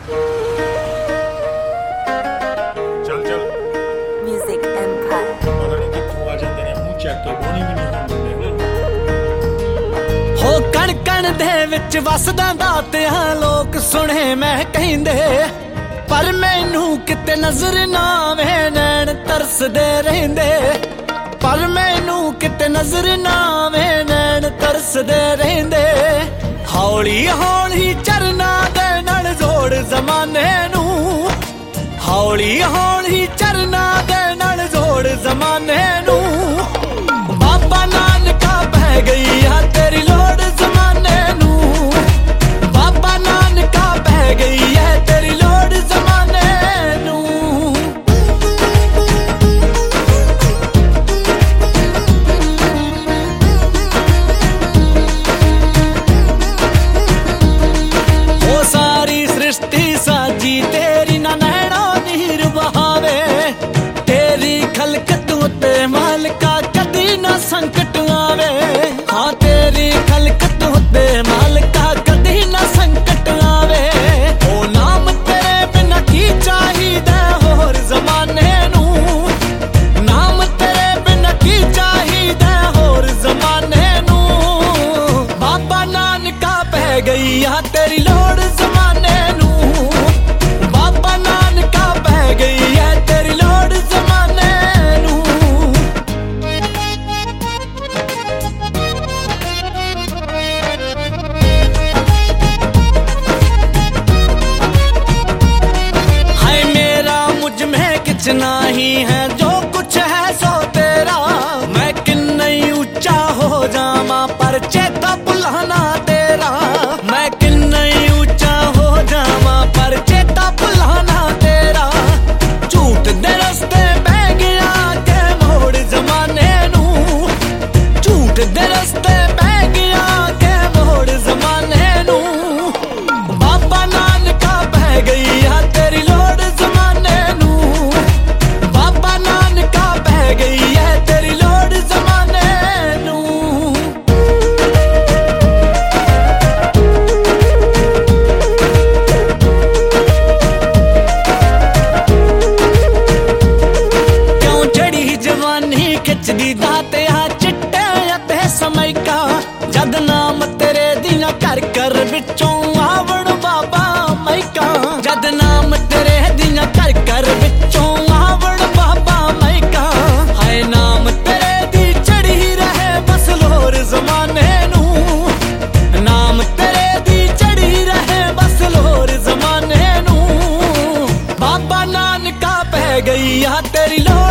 ਚੱਲ ਚੱਲ Music Empire। ਪਤਾ ਨਹੀਂ ਕਿੱਥੋਂ ਆ ਜਾਂਦੇ ਨੇ ਮੂੰਹ ਚੱਕ ਕੇ ਬੋਣੀ ਵੀ ਨਹੀਂ ਹੁੰਦੇ ਹੋ ਕਣ ਕਣ ਦੇ ਵਿੱਚ ਵਸਦਾ ਦਾਤਿਆ ਲੋਕ ਸੁਣੇ ਮੈਂ ਕਹਿੰਦੇ ਪਰ ਮੈਨੂੰ ਕਿਤੇ ਨਜ਼ਰ ਨਾ ਆਵੇ ਨੈਣ ਤਰਸਦੇ ਰਹਿੰਦੇ ਪਰ ਮੈਨੂੰ ਕਿਤੇ ਨਜ਼ਰ ਨਾ ਆਵੇ ਨੈਣ ਤਰਸਦੇ ਰਹਿੰਦੇ ਹੌਲੀ ਹੌਲੀ ਚਰਨਾ ਦੇ ਨਾਲ ਜੋੜ ਜ਼ਮਾਨੇ ਨੂੰ ਹੌਲੀ ਹੌਲੀ ਚਰਨਾ ਦੇ ਨਾਲ ਜੋੜ ਜ਼ਮਾਨੇ ਨੂੰ ਬਾਬਾ ਨਾਨਕਾ ਬਹਿ ਗਈ ਆ ਤੇਰੀ ਲੋੜ ਜ਼ਮਾਨੇ ਨੂੰ ਬਾਬਾ ਨਾਨਕਾ ਬਹਿ ਗਈ ਹੈ ਤੇਰੀ ਲੋੜ ਜ਼ਮਾਨੇ ਨੂੰ ਉਹ ਸਾਰੀ ਸ੍ਰਿਸ਼ਟੀ ਸਾਜੀ ਤੇਰੀ ਨਾ ਨੈਣੋ ਨੀਰ ਬਹਾਵੇ ਤੇਰੀ ਖਲਕਤ ਉਤੇ ਮਾਲਕਾ ਕਦੀ ਨਾ ਸੰਕਟ ਆਵੇ ਹਾਂ ਤੇਰੀ ਖਲਕਤ ਉਤੇ ਮਾਲਕਾ ਕਦੀ ਨਾ ਸੰਕਟ ਆਵੇ ਉਹ ਨਾਮ ਤੇਰੇ ਬਿਨਾਂ ਕੀ ਚਾਹੀਦਾ ਹੋਰ ਜ਼ਮਾਨੇ ਨੂੰ ਨਾਮ ਤੇਰੇ ਬਿਨਾਂ ਕੀ ਚਾਹੀਦਾ ਹੋਰ ਜ਼ਮਾਨੇ ਨੂੰ ਬਾਬਾ ਨਾਨਕਾ ਪੈ ਗਈ ਆ ਤੇਰੀ ਲੋੜ ਜ਼ਮਾਨੇ ਨੂੰ ਬਾਬਾ ਨਾਨਕਾ ਪੈ ਗਈ ਆ ਤੇਰੀ ਲੋੜ ਜ਼ਮਾਨੇ ਨੂੰ हाय मेरा मुझ में कुछ नहीं है जो कुछ है सो तेरा मैं किन्नई ऊंचा हो जावा पर चेता भुलाना तेरा मैं किन्नई ऊंचा हो जावा पर चेता भुलाना तेरा झूठ दे रस्ते बह गया के मोड़ जमाने नू झूठ दे रस्ते बह गया के मोड़ जमाने नू बाबा नानका बह गई आ तेरी लोड़ जमाने नू बाबा नानका बह गई है तेरी लोड़ जमाने नू क्यों चढ़ी जवानी खिचदी दाते आ चिट्टे अते समैका जद नाम तेरे दियां कर कर विचों आवण बाबा मैका जद नाम तेरे दियां कर कर विचों आवण बाबा मैका हाय नाम तेरे दी चढ़ी रहे बस लोर जमाने नू नाम तेरे दी चढ़ी रहे बस लोर जमाने नू बाबा नानका पै गई आ तेरी लोर